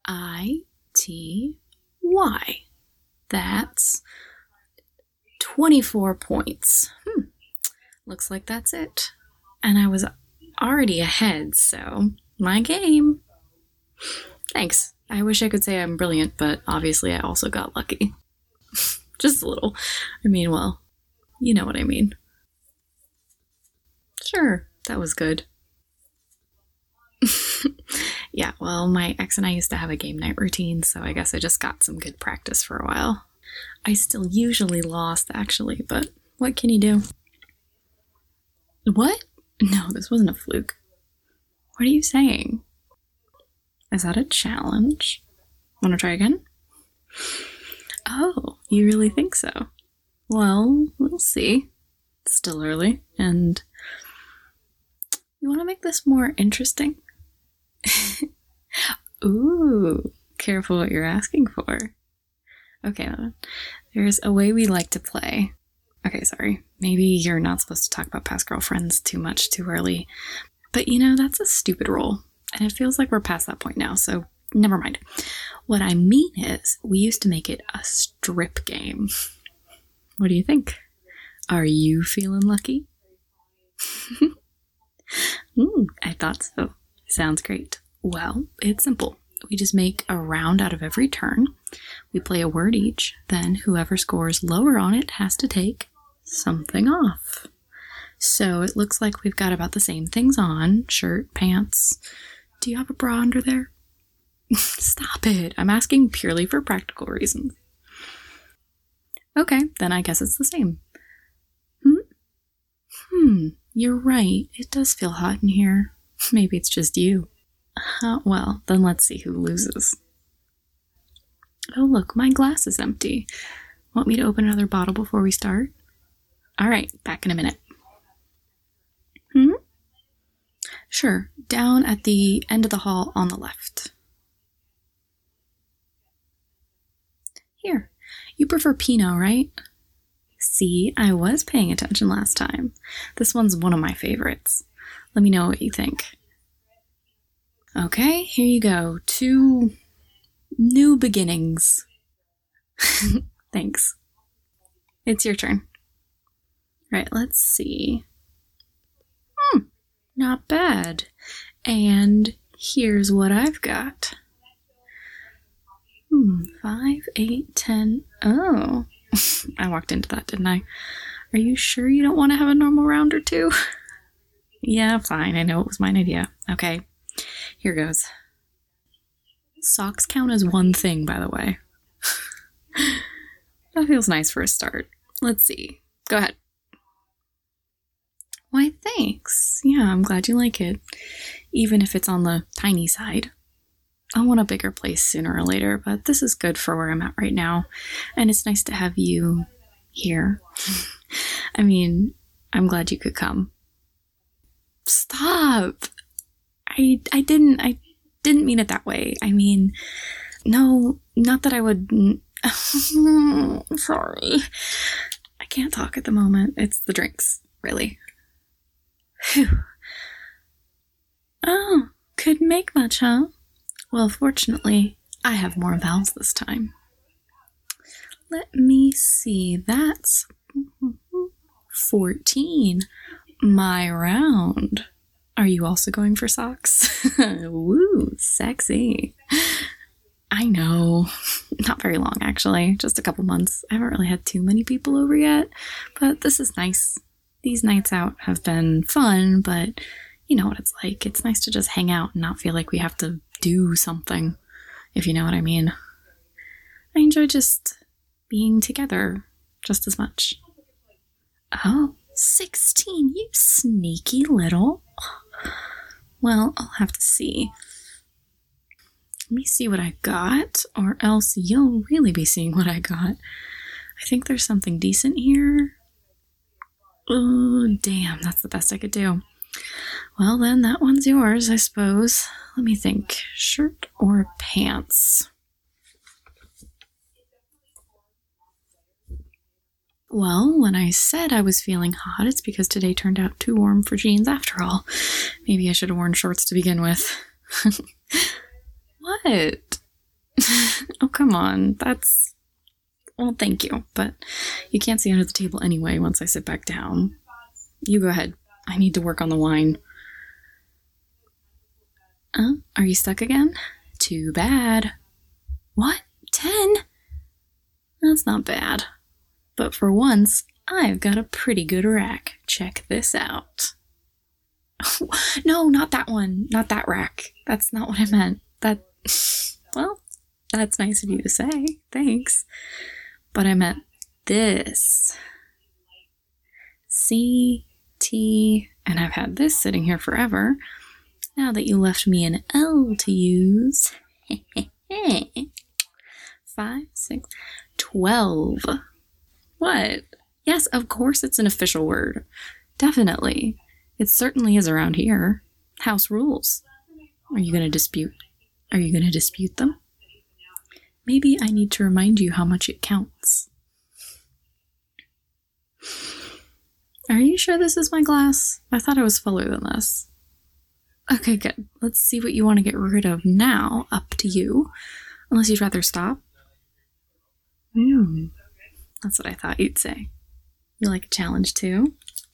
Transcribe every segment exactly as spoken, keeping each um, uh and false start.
I T Y. That's twenty-four points. Hmm. Looks like that's it. And I was already ahead, so my game. Thanks. I wish I could say I'm brilliant, but obviously I also got lucky. Just a little. I mean, well, you know what I mean. Sure, that was good. Yeah, well, my ex and I used to have a game night routine, so I guess I just got some good practice for a while. I still usually lost, actually, but what can you do? What? No, this wasn't a fluke. What are you saying? Is that a challenge? Want to try again? Oh, you really think so? Well, we'll see. It's still early, and you want to make this more interesting? Ooh, careful what you're asking for. Okay, then. There's a way we like to play. Okay, sorry. Maybe you're not supposed to talk about past girlfriends too much too early. But you know, that's a stupid rule. And it feels like we're past that point now, so never mind. What I mean is, we used to make it a strip game. What do you think? Are you feeling lucky? mm, I thought so. Sounds great. Well, it's simple. We just make a round out of every turn. We play a word each. Then whoever scores lower on it has to take something off. So it looks like we've got about the same things on. Shirt, pants. Do you have a bra under there? Stop it. I'm asking purely for practical reasons. Okay, then I guess it's the same. Hmm? Hmm, you're right. It does feel hot in here. Maybe it's just you. Uh, well, then let's see who loses. Oh, look, my glass is empty. Want me to open another bottle before we start? All right, back in a minute. Hmm? Sure, down at the end of the hall on the left. Here, you prefer Pinot, right? See, I was paying attention last time. This one's one of my favorites. Let me know what you think. Okay, here you go. Two new beginnings. Thanks. It's your turn. Right, let's see. Hmm, not bad. And here's what I've got. Hmm, five, eight, ten. Oh, I walked into that, didn't I? Are you sure you don't want to have a normal round or two? Yeah, fine. I know it was mine idea. Okay, here goes. Socks count as one thing, by the way. That feels nice for a start. Let's see. Go ahead. Why, thanks. Yeah, I'm glad you like it. Even if it's on the tiny side. I want a bigger place sooner or later, but this is good for where I'm at right now. And it's nice to have you here. I mean, I'm glad you could come. Stop! I, I didn't, I didn't mean it that way. I mean, no, not that I would... Sorry. I can't talk at the moment. It's the drinks, really. Phew. Oh, couldn't make much, huh? Well, fortunately, I have more vowels this time. Let me see. That's fourteen. My round. Are you also going for socks? Woo, sexy. I know. Not very long, actually. Just a couple months. I haven't really had too many people over yet, but this is nice. These nights out have been fun, but you know what it's like. It's nice to just hang out and not feel like we have to do something, if you know what I mean. I enjoy just being together just as much. Oh, sixteen, you sneaky little... Well, I'll have to see. Let me see what I got, or else you'll really be seeing what I got. I think there's something decent here. Oh, damn, that's the best I could do. Well, then, that one's yours, I suppose. Let me think. Shirt or pants? Well, when I said I was feeling hot, it's because today turned out too warm for jeans after all. Maybe I should have worn shorts to begin with. What? Oh, come on. That's... Well, thank you, but you can't see under the table anyway once I sit back down. You go ahead. I need to work on the wine. Uh, are you stuck again? Too bad. What? Ten? That's not bad. But for once, I've got a pretty good rack. Check this out. No, not that one. Not that rack. That's not what I meant. That... Well, that's nice of you to say. Thanks. But I meant this. C, T, and I've had this sitting here forever. Now that you left me an L to use. Five, six, twelve. What? Yes, of course it's an official word. Definitely. It certainly is around here. House rules. Are you going to dispute? Are you going to dispute them? Maybe I need to remind you how much it counts. Are you sure this is my glass? I thought it was fuller than this. Okay, good. Let's see what you want to get rid of now. Up to you. Unless you'd rather stop. Hmm. That's what I thought you'd say. You like a challenge too?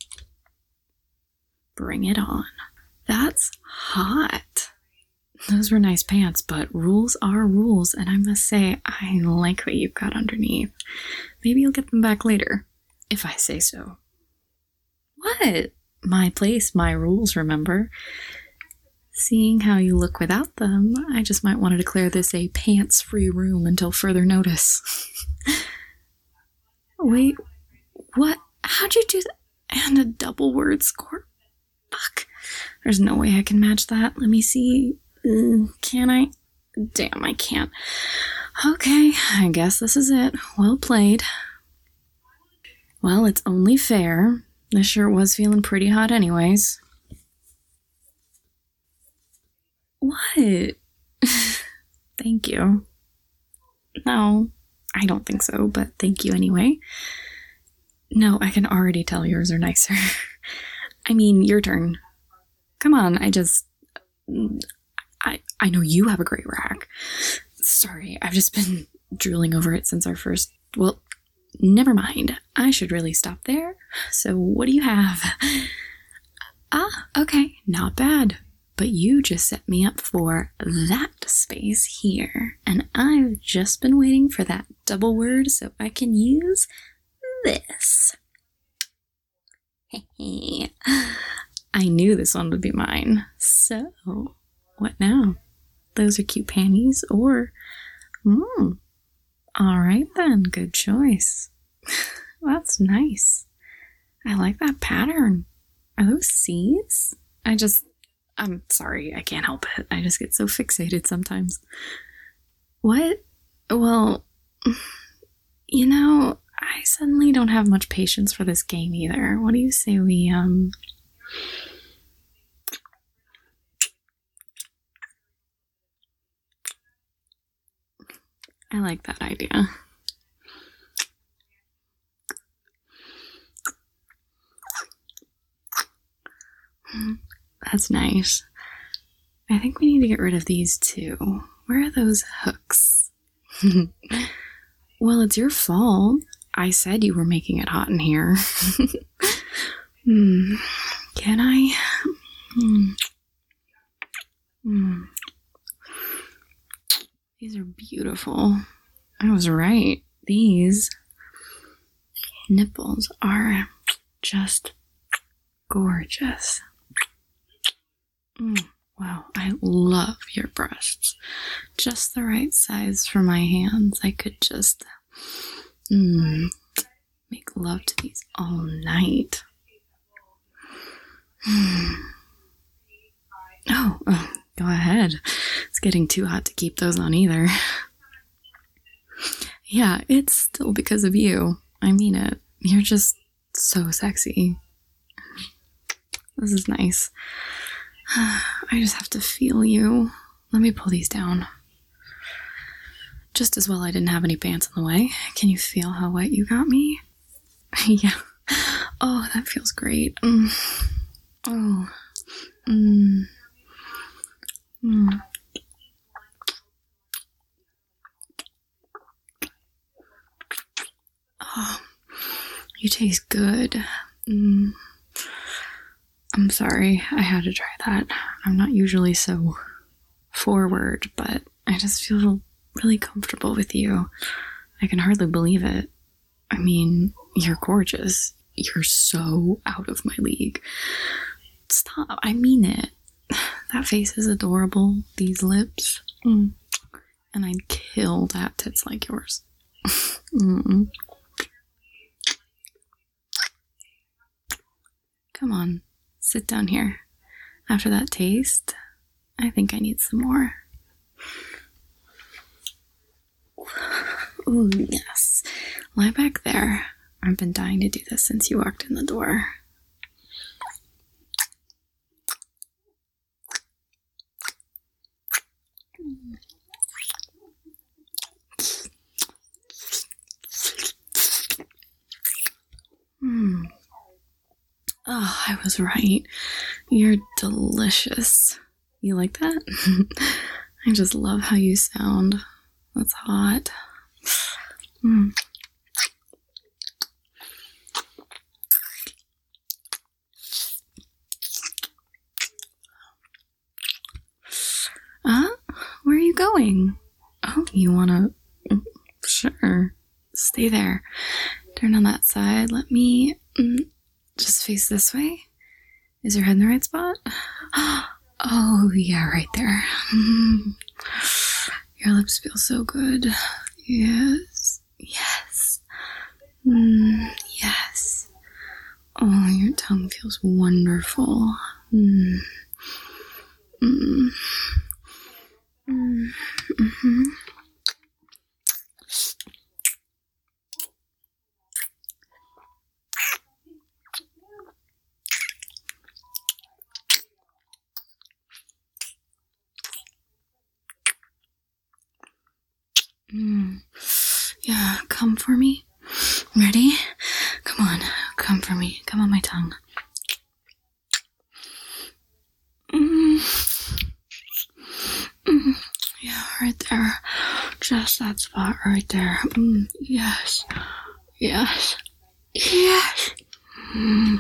Bring it on. That's hot. Those were nice pants, but rules are rules, and I must say, I like what you've got underneath. Maybe you'll get them back later, if I say so. What? My place, my rules, remember? Seeing how you look without them, I just might want to declare this a pants-free room until further notice. Wait, what? How'd you do that? And a double word score? Fuck. There's no way I can match that. Let me see. Uh, can I? Damn, I can't. Okay, I guess this is it. Well played. Well, it's only fair. This shirt was feeling pretty hot anyways. What? Thank you. No, I don't think so, but thank you anyway. No, I can already tell yours are nicer. I mean, your turn. Come on, I just... I, I know you have a great rack. Sorry, I've just been drooling over it since our first... Well, never mind. I should really stop there. So what do you have? Ah, okay, not bad. But you just set me up for that space here. And I've just been waiting for that double word so I can use this. Hey, I knew this one would be mine. So, what now? Those are cute panties, or... Hmm. Alright then, good choice. That's nice. I like that pattern. Are those C's? I just... I'm sorry, I can't help it. I just get so fixated sometimes. What? Well, you know, I suddenly don't have much patience for this game either. What do you say we, um... I like that idea. That's nice. I think we need to get rid of these too. Where are those hooks? Well, it's your fault. I said you were making it hot in here. hmm. Can I? Hmm. Hmm. These are beautiful. I was right. These nipples are just gorgeous. Mm, wow, I love your breasts. Just the right size for my hands. I could just mm, make love to these all night. Mm. Oh, oh, go ahead. It's getting too hot to keep those on either. Yeah, it's still because of you. I mean it. You're just so sexy. This is nice. I just have to feel you. Let me pull these down. Just as well I didn't have any pants in the way. Can you feel how wet you got me? Yeah. Oh, that feels great. Mm. Oh. Mm. Mm. Oh, you taste good. Mm. I'm sorry, I had to try that. I'm not usually so forward, but I just feel really comfortable with you. I can hardly believe it. I mean, you're gorgeous. You're so out of my league. Stop, I mean it. That face is adorable. These lips. Mm. And I'd kill to have tits like yours. Mm-mm. Come on, sit down here. After that taste, I think I need some more. Ooh, yes. Lie back there. I've been dying to do this since you walked in the door. Hmm. Oh, I was right. You're delicious. You like that? I just love how you sound. That's hot. Mm. Uh, where are you going? Oh, you wanna... Sure. Stay there. Turn on that side. Let me mm, just face this way. Is your head in the right spot? Oh, yeah, right there. Mm. Your lips feel so good. Yes. Yes. Mm, yes. Oh, your tongue feels wonderful. Mm. Mm. Mm. Mm-hmm. Mm. Yeah, come for me. Ready? Come on, come for me. Come on my tongue. Mm. Mm. Yeah, right there. Just that spot right there. Mm. Yes. Yes. Yes. Mm.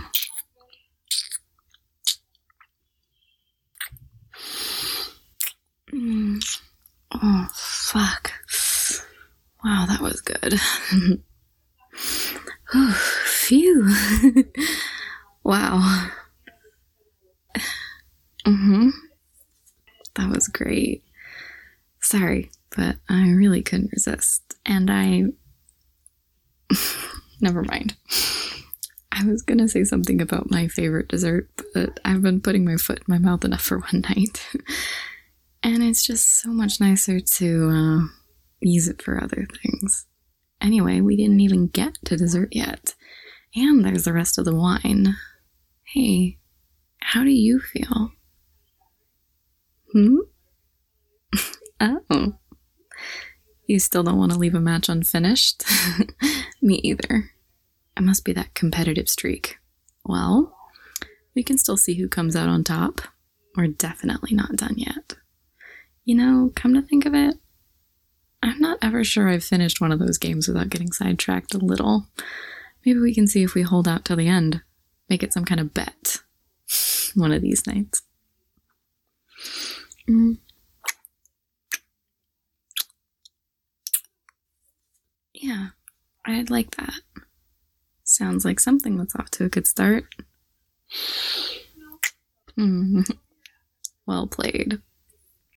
Mm. Oh, fuck. Wow, that was good. Ooh, phew. Wow. Mm-hmm. That was great. Sorry, but I really couldn't resist. And I... Never mind. I was gonna say something about my favorite dessert, but I've been putting my foot in my mouth enough for one night. And it's just so much nicer to uh, use it for other things. Anyway, we didn't even get to dessert yet. And there's the rest of the wine. Hey, how do you feel? Hmm? Oh. You still don't want to leave a match unfinished? Me either. It must be that competitive streak. Well, we can still see who comes out on top. We're definitely not done yet. You know, come to think of it, I'm not ever sure I've finished one of those games without getting sidetracked a little. Maybe we can see if we hold out till the end. Make it some kind of bet. One of these nights. Mm. Yeah, I'd like that. Sounds like something that's off to a good start. Mm. Well played.